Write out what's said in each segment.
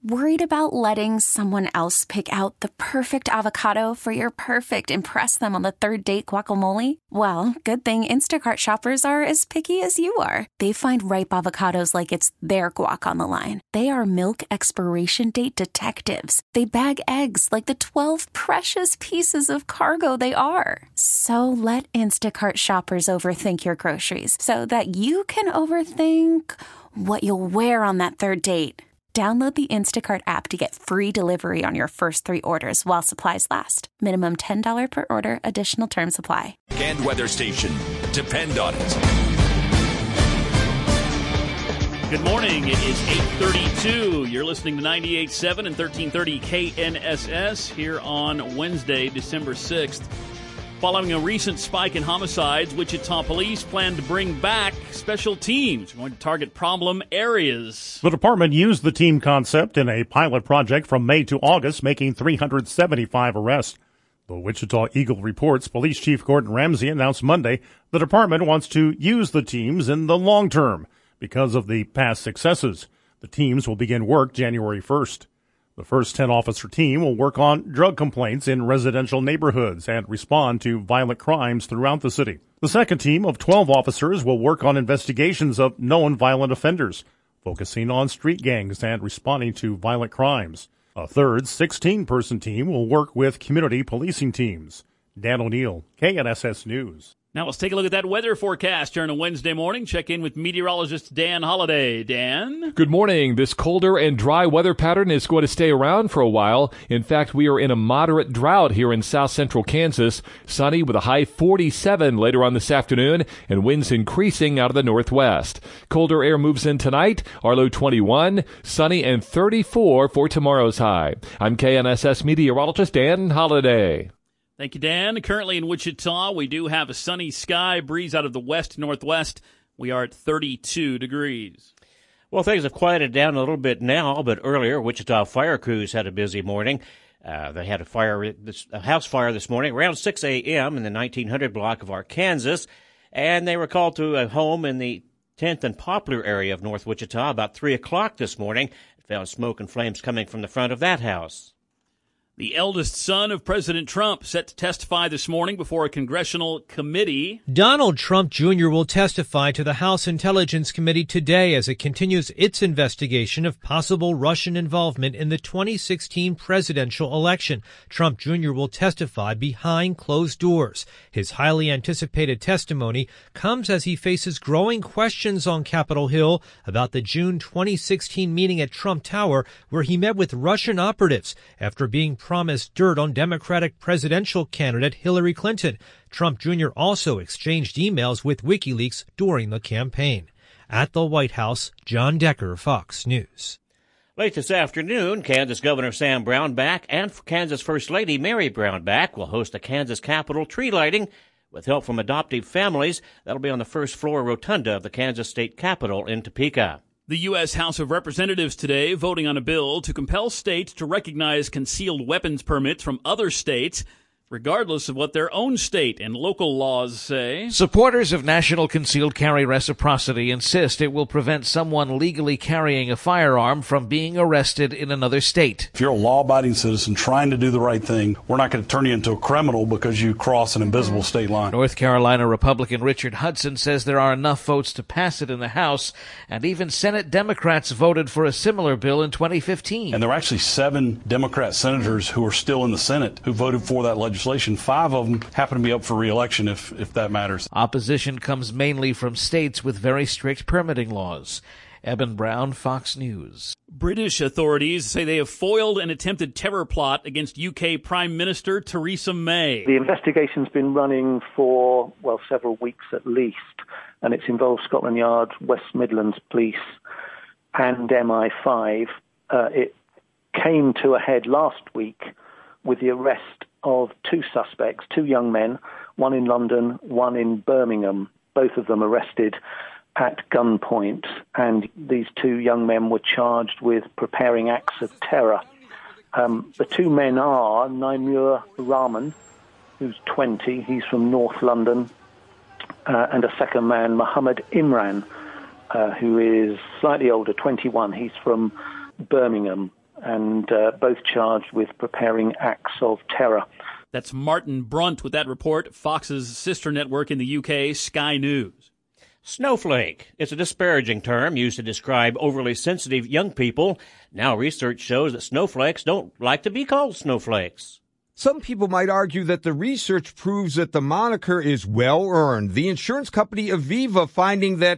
Worried about letting someone else pick out the perfect avocado for your perfect impress them on the third date guacamole? Well, good thing Instacart shoppers are as picky as you are. They find ripe avocados like it's their guac on the line. They are milk expiration date detectives. They bag eggs like the 12 precious pieces of cargo they are. So let Instacart shoppers overthink your groceries so that you can overthink what you'll wear on that third date. Download the Instacart app to get free delivery on your first 3 orders while supplies last. Minimum $10 per order. Additional terms apply. And weather station. Depend on it. Good morning. It is 8:32. You're listening to 98.7 and 1330 KNSS here on Wednesday, December 6th. Following a recent spike in homicides, Wichita police plan to bring back special teams going to target problem areas. The department used the team concept in a pilot project from May to August, making 375 arrests. The Wichita Eagle reports Police Chief Gordon Ramsay announced Monday the department wants to use the teams in the long term because of the past successes. The teams will begin work January 1st. The first 10-officer team will work on drug complaints in residential neighborhoods and respond to violent crimes throughout the city. The second team of 12 officers will work on investigations of known violent offenders, focusing on street gangs and responding to violent crimes. A third 16-person team will work with community policing teams. Dan O'Neill, KNSS News. Now let's take a look at that weather forecast here on a Wednesday morning. Check in with meteorologist Dan Holliday. Dan? Good morning. This colder and dry weather pattern is going to stay around for a while. In fact, we are in a moderate drought here in south central Kansas. Sunny with a high 47 later on this afternoon and winds increasing out of the northwest. Colder air moves in tonight. Our low 21, sunny and 34 for tomorrow's high. I'm KNSS meteorologist Dan Holliday. Thank you, Dan. Currently in Wichita, we do have a sunny sky, breeze out of the west-northwest. We are at 32 degrees. Well, things have quieted down a little bit now, but earlier, Wichita fire crews had a busy morning. They had a house fire this morning around 6 a.m. in the 1900 block of Arkansas, and they were called to a home in the 10th and Poplar area of North Wichita about 3 o'clock this morning. Found smoke and flames coming from the front of that house. The eldest son of President Trump set to testify this morning before a congressional committee. Donald Trump Jr. will testify to the House Intelligence Committee today as it continues its investigation of possible Russian involvement in the 2016 presidential election. Trump Jr. will testify behind closed doors. His highly anticipated testimony comes as he faces growing questions on Capitol Hill about the June 2016 meeting at Trump Tower where he met with Russian operatives after being promised dirt on Democratic presidential candidate Hillary Clinton. Trump Jr. also exchanged emails with WikiLeaks during the campaign. At the White House, John Decker, Fox News. Late this afternoon, Kansas Governor Sam Brownback and Kansas First Lady Mary Brownback will host a Kansas Capitol tree lighting with help from adoptive families. That'll be on the first floor rotunda of the Kansas State Capitol in Topeka. The U.S. House of Representatives today voting on a bill to compel states to recognize concealed weapons permits from other states, regardless of what their own state and local laws say. Supporters of national concealed carry reciprocity insist it will prevent someone legally carrying a firearm from being arrested in another state. If you're a law-abiding citizen trying to do the right thing, we're not going to turn you into a criminal because you cross an invisible state line. North Carolina Republican Richard Hudson says there are enough votes to pass it in the House, and even Senate Democrats voted for a similar bill in 2015. And there were actually 7 Democrat senators who are still in the Senate who voted for that legislation. 5 of them happen to be up for re-election, if that matters. Opposition comes mainly from states with very strict permitting laws. Eben Brown, Fox News. British authorities say they have foiled an attempted terror plot against UK Prime Minister Theresa May. The investigation's been running for, several weeks at least, and it's involved Scotland Yard, West Midlands Police, and MI5. It came to a head last week with the arrest of 2 suspects, 2 young men, one in London, one in Birmingham, both of them arrested at gunpoint. And these 2 young men were charged with preparing acts of terror. The 2 men are Naimur Rahman, who's 20, he's from North London, and a second man, Muhammad Imran, who is slightly older, 21, he's from Birmingham. and both charged with preparing acts of terror. That's Martin Brunt with that report, Fox's sister network in the UK, Sky News. Snowflake. It's a disparaging term used to describe overly sensitive young people. Now research shows that snowflakes don't like to be called snowflakes. Some people might argue that the research proves that the moniker is well-earned. The insurance company Aviva finding that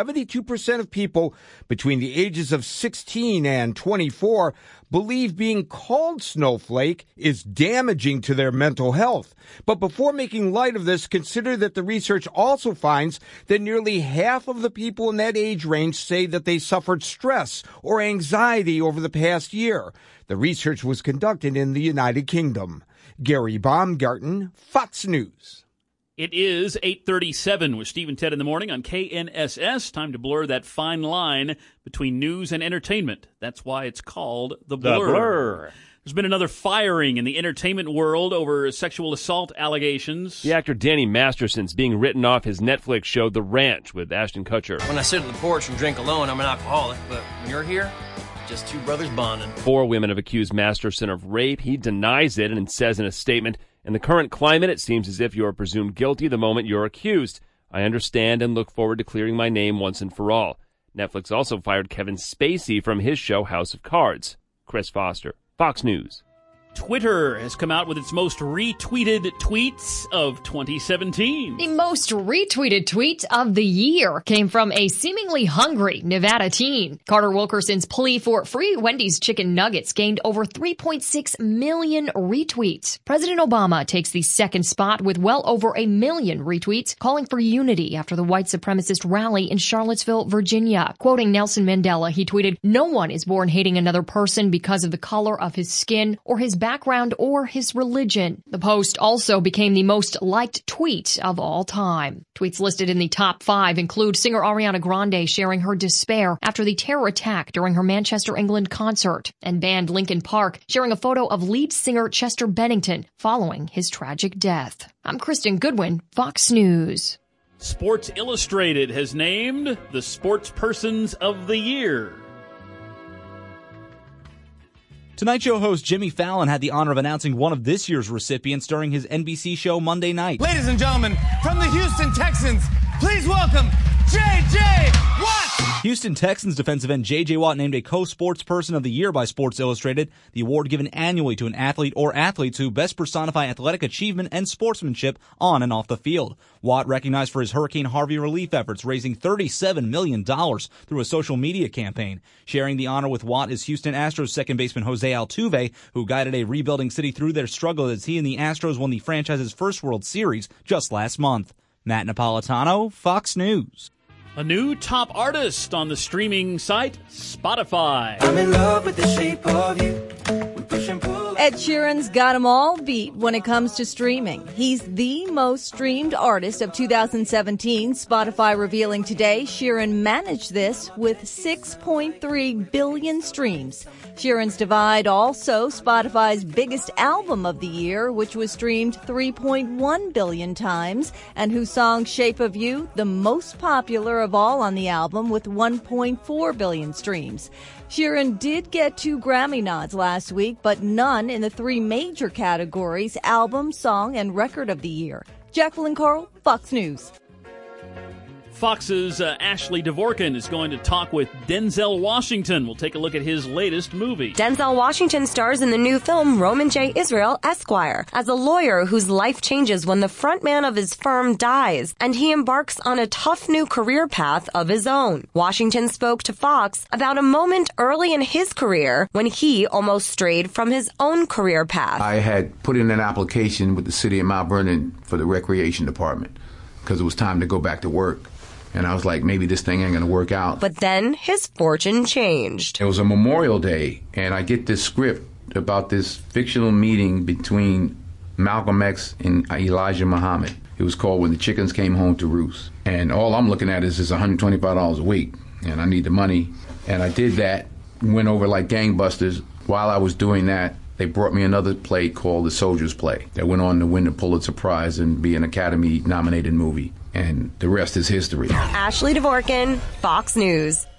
72% of people between the ages of 16 and 24 believe being called snowflake is damaging to their mental health. But before making light of this, consider that the research also finds that nearly half of the people in that age range say that they suffered stress or anxiety over the past year. The research was conducted in the United Kingdom. Gary Baumgarten, Fox News. It is 8:37 with Steve and Ted in the morning on KNSS. Time to blur that fine line between news and entertainment. That's why it's called The Blur. There's been another firing in the entertainment world over sexual assault allegations. The actor Danny Masterson's being written off his Netflix show The Ranch with Ashton Kutcher. When I sit on the porch and drink alone, I'm an alcoholic, but when you're here, just two brothers bonding. 4 women have accused Masterson of rape. He denies it and says in a statement, "In the current climate, it seems as if you are presumed guilty the moment you're accused. I understand and look forward to clearing my name once and for all." Netflix also fired Kevin Spacey from his show House of Cards. Chris Foster, Fox News. Twitter has come out with its most retweeted tweets of 2017. The most retweeted tweet of the year came from a seemingly hungry Nevada teen. Carter Wilkerson's plea for free Wendy's chicken nuggets gained over 3.6 million retweets. President Obama takes the second spot with well over 1 million retweets, calling for unity after the white supremacist rally in Charlottesville, Virginia. Quoting Nelson Mandela, he tweeted, "No one is born hating another person because of the color of his skin or his background or his religion." The post also became the most liked tweet of all time. Tweets listed in the top 5 include singer Ariana Grande sharing her despair after the terror attack during her Manchester, England concert, and band Linkin Park sharing a photo of lead singer Chester Bennington following his tragic death. I'm Kristen Goodwin, Fox News. Sports Illustrated has named the Sports Persons of the Year. Tonight Show host Jimmy Fallon had the honor of announcing one of this year's recipients during his NBC show Monday night. Ladies and gentlemen, from the Houston Texans, please welcome J.J. Watt! Houston Texans defensive end J.J. Watt named a co-sports person of the year by Sports Illustrated, the award given annually to an athlete or athletes who best personify athletic achievement and sportsmanship on and off the field. Watt recognized for his Hurricane Harvey relief efforts, raising $37 million through a social media campaign. Sharing the honor with Watt is Houston Astros second baseman Jose Altuve, who guided a rebuilding city through their struggle as he and the Astros won the franchise's first World Series just last month. Matt Napolitano, Fox News. A new top artist on the streaming site Spotify. I'm in love with the shape of you. We push and pull. Ed Sheeran's got 'em all beat when it comes to streaming. He's the most streamed artist of 2017. Spotify revealing today Sheeran managed this with 6.3 billion streams. Sheeran's Divide, also Spotify's biggest album of the year, which was streamed 3.1 billion times, and whose song Shape of You, the most popular of all on the album with 1.4 billion streams. Sheeran did get 2 Grammy nods last week, but none in the 3 major categories, album, song, and record of the year. Jacqueline Carl, Fox News. Fox's Ashley Dvorkin is going to talk with Denzel Washington. We'll take a look at his latest movie. Denzel Washington stars in the new film Roman J. Israel, Esquire, as a lawyer whose life changes when the frontman of his firm dies, and he embarks on a tough new career path of his own. Washington spoke to Fox about a moment early in his career when he almost strayed from his own career path. I had put in an application with the city of Mount Vernon for the recreation department because it was time to go back to work. And I was like, maybe this thing ain't going to work out. But then his fortune changed. It was a Memorial Day, and I get this script about this fictional meeting between Malcolm X and Elijah Muhammad. It was called When the Chickens Came Home to Roost. And all I'm looking at is $125 a week, and I need the money. And I did that, went over like gangbusters. While I was doing that, they brought me another play called The Soldier's Play that went on to win the Pulitzer Prize and be an Academy-nominated movie. And the rest is history. Ashley Dvorkin, Fox News.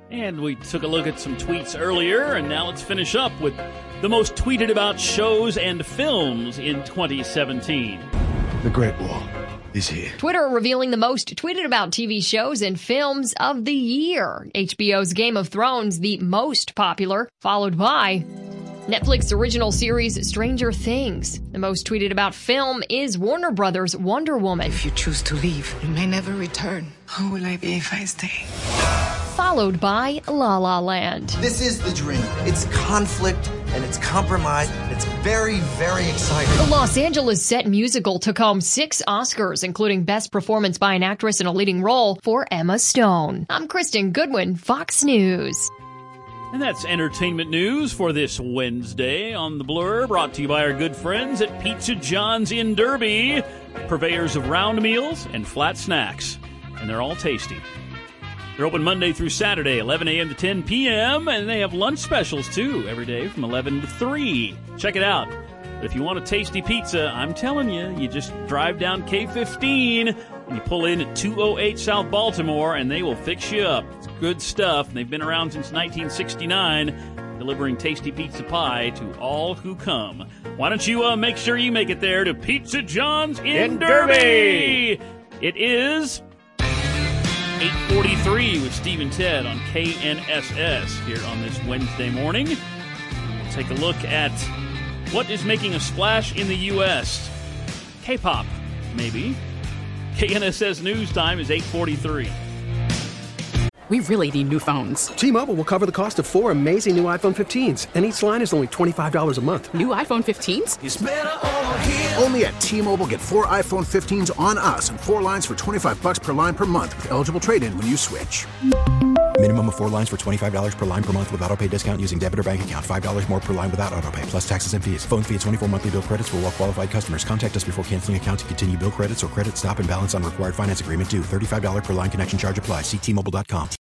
And we took a look at some tweets earlier, and now let's finish up with the most tweeted about shows and films in 2017. The Great Wall is here. Twitter revealing the most tweeted about TV shows and films of the year. HBO's Game of Thrones, the most popular, followed by Netflix original series Stranger Things. The most tweeted about film is Warner Brothers' Wonder Woman. If you choose to leave, you may never return. Who will I be if I stay? Followed by La La Land. This is the dream. It's conflict and it's compromise. And it's very, very exciting. The Los Angeles set musical took home 6 Oscars, including Best Performance by an Actress in a Leading Role for Emma Stone. I'm Kristen Goodwin, Fox News. And that's entertainment news for this Wednesday on The Blur, brought to you by our good friends at Pizza John's in Derby, purveyors of round meals and flat snacks. And they're all tasty. They're open Monday through Saturday, 11 a.m. to 10 p.m., and they have lunch specials, too, every day from 11 to 3. Check it out. But if you want a tasty pizza, I'm telling you, you just drive down K15 and you pull in at 208 South Baltimore, and they will fix you up. It's good stuff. They've been around since 1969, delivering tasty pizza pie to all who come. Why don't you make sure you make it there to Pizza John's in Derby? It is 8:43 with Steve and Ted on KNSS here on this Wednesday morning. We'll take a look at what is making a splash in the U.S. K-pop, maybe. KNSS News Time is 8:43. We really need new phones. T-Mobile will cover the cost of 4 amazing new iPhone 15s, and each line is only $25 a month. New iPhone 15s? It's better over here. Only at T-Mobile, get 4 iPhone 15s on us and 4 lines for $25 per line per month with eligible trade-in when you switch. Minimum of 4 lines for $25 per line per month with autopay discount using debit or bank account. $5 more per line without autopay, plus taxes and fees. Phone fee at 24 monthly bill credits for well-qualified customers. Contact us before canceling account to continue bill credits or credit stop and balance on required finance agreement due. $35 per line connection charge applies. See T-Mobile.com.